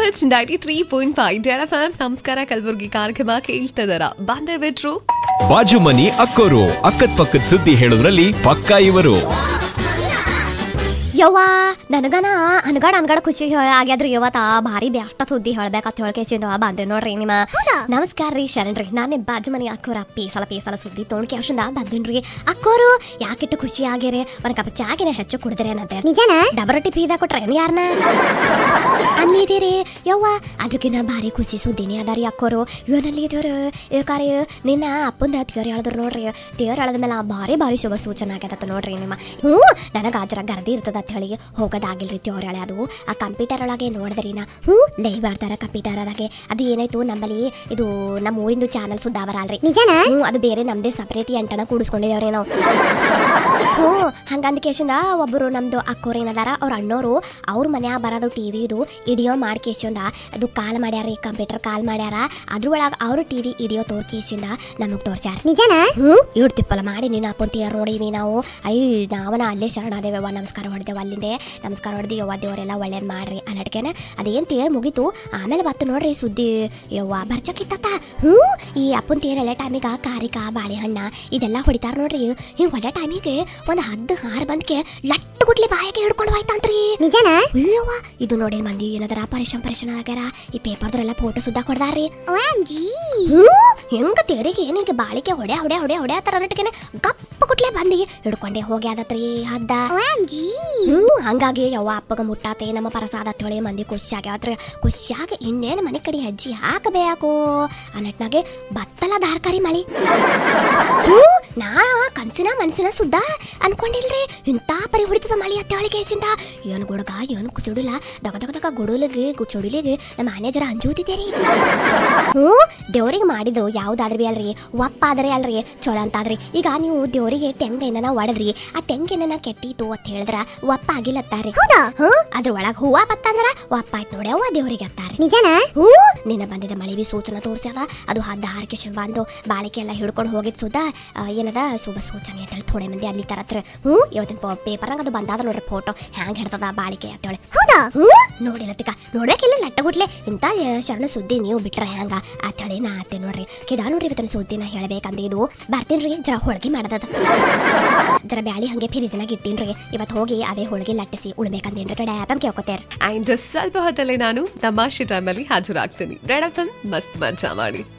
It's 93.5 dead FM. ನಮಸ್ಕಾರ ಕಲಬುರ್ಗಿ ಕಾರ್ಯಕ್ರಮ ಕೇಳ್ತಿದಾರ ಬಂದೇ ಬಿಟ್ರು. ಬಾಜು ಮನಿ ಅಕ್ಕೋರು, ಅಕ್ಕದ ಪಕ್ಕದ ಸುದ್ದಿ ಹೇಳೋದ್ರಲ್ಲಿ ಪಕ್ಕ ಇವರು. ಯವ್ವ ನನಗನ ಅನ್ಗಡ ಖುಷಿ ಆಗ್ಯಾದ್ರಿ. ಇವತ್ತ ಭಾರಿ ಬ್ಯಾಷ್ಟ ಸುದ್ದಿ ಹೇಳ್ಬೇಕಂತ ಹೇಳ್ಕೇಸಿಂದ ಬಂದೆ ನೋಡ್ರಿ. ನಿಮ್ಮ ನಮಸ್ಕಾರ ರೀ, ಶರಣ್ರಿ. ನಾನೇ ಬಾಜು ಮನಿ ಅಕ್ಕೋರ ಪೀಸಲ ಸುದ್ದಿ ತೊಗೊಂಡ್ಕೆ ಅವಶಂದ ಬಂದಿನ್ರಿ. ಅಕ್ಕೋರು ಯಾಕಿಟ್ಟು ಖುಷಿ ಆಗ್ಯಾರೆ, ಒಂದ್ ಕಪ್ ಚಾಕಿನ ಹೆಚ್ಚು ಕುಡಿದ್ರೆ ಏನಂತೆ ನಿಜನ ಡಬಲ್ ರೊಟ್ಟಿ ಫೀದಾ ಕೊಟ್ರೆ ಯಾರನ್ನ ಅಲ್ಲಿದ್ದೀರಿ. ಯವ್ವ ಅದಕ್ಕಿನ್ನ ಭಾರಿ ಖುಷಿ ಸುದ್ದಿನಿ ಅದಾರಿ ಅಕ್ಕೋರು. ಇವನಲ್ಲಿ ದೇವ್ರು ಕಾರ್ಯ ನಿನ್ನ ಅಪ್ಪಂದ ದೇವ್ರು ಹೇಳಿದ್ರು ನೋಡ್ರಿ. ದೇವ್ರು ಹೇಳದ್ಮೇಲೆ ಭಾರಿ ಶುಭ ಸೂಚನೆ ಆಗ್ಯದತ್ತ ನೋಡ್ರಿ. ನಿಮ್ಮ ನನಗ ಜರ ಗರ್ದಿ ಇರ್ತದ ಹೇಳಿ ಹೋಗೋದಾಗಿಲ್ರಿ. ದೇವ್ರು ಹೇಳಿ ಅದು ಆ ಕಂಪ್ಯೂಟರ್ ಒಳಗೆ ನೋಡಿದ್ರಿ ನಾ ಲೈವ್ ಆಡ್ತಾರ ಕಂಪ್ಯೂಟರ್ ಒಳಗೆ. ಅದು ಏನಾಯ್ತು ನಮ್ಮಲ್ಲಿ ಇದು ನಮ್ಮ ಊರಿಂದು ಚಾನಲ್ ಸುದ್ದಾವರ ಅಲ್ರಿ ನಿಜನ. ಅದು ಬೇರೆ ನಮ್ದೇ ಸಪರೇಟ್ ಎಂಟನ ಕೂಡಿಸ್ಕೊಂಡಿದೇವ್ರಿ ನಾವು. ಹಂಗಂದ ಕೇಶಂದ ಒಬ್ಬರು ನಮ್ದು ಅಕ್ಕೋರು ಏನದಾರ ಅವ್ರ ಅಣ್ಣೋರು ಅವ್ರ ಮನ್ಯಾಗ ಬರೋದು ಟಿವಿ ಇದು ಇಡಿಯೋ ಮಾಡಿ ಕೇಶಂದ ಅದು ಕಾಲ್ ಮಾಡ್ಯಾರ, ಕಂಪ್ಯೂಟರ್ ಕಾಲ್ ಮಾಡ್ಯಾರ. ಅದ್ರೊಳಗ ಅವ್ರ ಟಿವಿ ಇಡಿಯೋ ತೋರ್ಕೇಶಂದ ನಮಗ್ ತೋರ್ಸ್ಯಾರ ನಿಜನ. ಇಡ್ತಿಪ್ಪಲ್ಲ ಮಾಡಿ ನೀನು ಅಪ್ಪಂತಿಯಾರ ನೋಡಿವಿ ನಾವು. ನಾವನ ಅಲ್ಲೇ ಶರಣಾದೇವ ನಮಸ್ಕಾರ ಹೊಡೆದೇವ. ಅಲ್ಲಿಂದೆ ನಮಸ್ಕಾರ ಹೊಡೆದು ಯವ್ವ ದೇವರೆಲ್ಲ ಒಳ್ಳೇದು ಮಾಡ್ರಿ ಅನ್ನಟ್ಕೆನೆ ಅದೇನು ತೇರ್ ಮುಗೀತು. ಆಮೇಲೆ ಬತ್ತು ನೋಡ್ರಿ ಸುದ್ದಿ ಯವ್ವ ಬರ್ಚಕ್ಕಿತ್ತ. ಈ ಅಪ್ಪನ ತೇರ್ ಎಳೆ ಟೈಮಿಗೆ ಕಾರಿಕ ಬಾಳೆಹಣ್ಣ ಇದೆಲ್ಲ ಹೊಡಿತಾರ ನೋಡ್ರಿ. ಹಿಂಗೆ ಹೊಡೆ ಟೈಮಿಗೆ ಒಂದು 10 ಹಾರ ಬಂದ್ಕೆ ಲಟ್ಟು ಗುಡ್ಲಿ ಬಾಯಿಗೆ ಹಿಡ್ಕೊಂಡು ಹೋಯ್ತಂತ್ರಿ ನಿಜನ. ಅಯ್ಯವ್ವ ಇದು ನೋಡಿ ಮಂದಿ ಏನದರ ಪರಿಶ್ರಮ ಆಗ್ಯಾರ. ಈ ಪೇಪರ್ದ್ರೆಲ್ಲ ಫೋಟೋ ಸುದ್ದ ಕೊಡ್ದಾರ್ರಿ. ಹೆಂಗ ತೇರಿಗೆ ಏನಿಗೆ ಬಾಳಿಕೆ ಹೊಡೆ ತರ ನಟ್ಕೆನೆ ಗಪ್ಪ ಗುಡ್ಲೆ ಬಂದಿ ಹಿಡ್ಕೊಂಡೆ ಹೋಗ್ಯಾದತ್ರಿ ಹದ್ದ. ಹಂಗಾಗಿ ಯವ್ವ ಅಪ್ಪಗ ಮುಟ್ಟಾತೆ ನಮ್ಮ ಪ್ರಸಾದ ತೊಳೆ ಮಂದಿ ಖುಷಿಯಾಗ್ಯಾವ್ರಿ. ಖುಷಿಯಾಗ ಇನ್ನೇನು ಮನೆ ಕಡೆ ಹೆಜ್ಜೆ ಹಾಕಬೇಕು ಅನ್ನಟ್ನಾಗೆ ಬತ್ತಲ ದಾರ್ಕಾರಿ ಮಳಿ. ನಾ ಮನ್ಸಿನ ಸುದ್ದ ಅನ್ಕೊಂಡಿಲ್ರಿ ಇಂತ ಪರಿ ಹೊಡಿತದ ಮಳಿ ಅಂತ ಹೇಳಿಕೆ ಹೆಚ್ಚಿಂದ ಏನ್ ಗುಡ್ಗ ಏನ್ ಚುಡಿಲ್ಲ ದಗ ಗುಡುಲಿಗೆ ಚುಡಿಲಿಗೆ ನಮ್ಮ ಮ್ಯಾನೇಜರ್ ಅಂಜೂತಿದ್ದೇರಿ. ದೇವ್ರಿಗೆ ಮಾಡಿದ್ದು ಯಾವ್ದಾದ್ರಿ ಬಿ ಅಲ್ರಿ ಒಪ್ಪ ಆದ್ರೆ ಅಲ್ರಿ ಚಲೋ ಅಂತಾದ್ರಿ. ಈಗ ನೀವು ದೇವ್ರಿಗೆ ಟೆಂಗ್ ಏನ ಒಡದ್ರಿ, ಆ ಟೆಂಗ್ ಏನ ಕೆಟ್ಟಿತ್ತು ಅಂತ ಹೇಳಿದ್ರ ಒಪ್ಪ ಆಗಿಲ್ಲತ್ತಾರಿ. ಅದ್ರ ಒಳಗ ಹೂವ ಬತ್ತಂದ್ರ ಒಪ್ಪ ಆಯ್ತು ನೋಡಿ ಅವ್ವ ದೇವ್ರಿಗೆ ಅತ್ತಾರಿ ನಿಜನ. ನಿನ್ನ ಬಂದಿದ್ದ ಮಳಿವಿ ಸೂಚನೆ ತೋರ್ಸ್ಯಾದ. ಅದು ಹದ್ದ ಹಾರಕೇಶನ್ ಬಂದು ಬಾಳಿಕೆ ಎಲ್ಲ ಹಿಡ್ಕೊಂಡು ಹೋಗಿದ್ ಸುದ್ದ ಏನದ ಶುಭ ಸೂಚನೆ ಅಂತೇಳಿ ಥೋಡೆ ಮಂದಿ ಅಲ್ಲಿ ತರತ್ರ. ಇವತ್ತಿನ ಪೇಪರ್ನಾಗ ಅದು ಬಂದಾದ ನೋಡ್ರಿ ಫೋಟೋ ಹ್ಯಾಂಗ್ ಹಿಡ್ತದ ಬಾಳಿಕೆ ಅಂತೇಳಿ. ಹೌದಾ ನೋಡಿಲತ್ತಿಕ ನೋಡ್ಬೇಕಿಲ್ಲ ಲಟ್ಟಗುಟ್ಲೆ ಇಂತ ಶರಣ ಸುದ್ದಿ ನೀವು ಬಿಟ್ರ ಹ್ಯಾಂಗ ಅಂತೇಳಿ ನಾ ಆತೆ ನೋಡ್ರಿ. ಕಿದಾ ನೋಡ್ರಿ ಇವತ್ತಿನ ಸುದ್ದಿನ ಹೇಳ್ಬೇಕಂದ ಇದು ಬರ್ತೀನ್ರಿ. ಜರ ಹೋಳ್ಗಿ ಮಾಡದ ಜರ ಬ್ಯಾಳಿ ಹಂಗೆ ಫ್ರಿಜ್ನಾಗ ಇಟ್ಟಿನ್ರಿ. ಇವತ್ತು ಹೋಗಿ ಅದೇ ಹೋಳಿಗೆ ಲಟ್ಟಿಸಿ ಉಳ್ಬೇಕಂದೇನ್ರಿ. ಕಡೆ ಆ್ಯಪ್ ಕೇಳ್ಕೊತೇರಿ. ಅಂಡ್ ಸ್ವಲ್ಪ ಹೊತ್ತಲ್ಲೇ ನಾನು ತಮಾಷೆ ಟೈಮಲ್ಲಿ ಹಾಜರಾಗ್ತೀನಿ. ರೆಡ್ ಎಫ್ಎಂ ಮಸ್ತ್ ಮಜಾ ಮಾಡಿ.